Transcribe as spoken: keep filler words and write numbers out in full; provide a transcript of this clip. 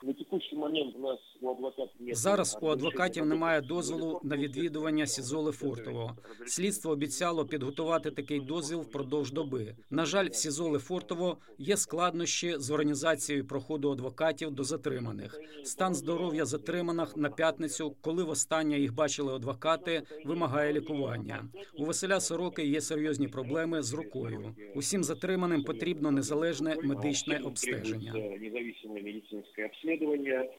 На текущий момент у нас у адвокатів нет... Зараз у адвокатів немає дозволу на відвідування СІЗО Лефортово. Слідство обіцяло підготувати такий дозвіл впродовж доби. На жаль, в СІЗО Лефортово є складнощі з організацією проходу адвокатів до затриманих. Стан здоров'я затриманих на п'ятницю, коли востаннє їх бачили адвокати, вимагає лікування. У Василя Сороки є серйозні проблеми з рукою. Усім затриманим потрібно незалежне медичне обстеження. Независимое медицинское обследование.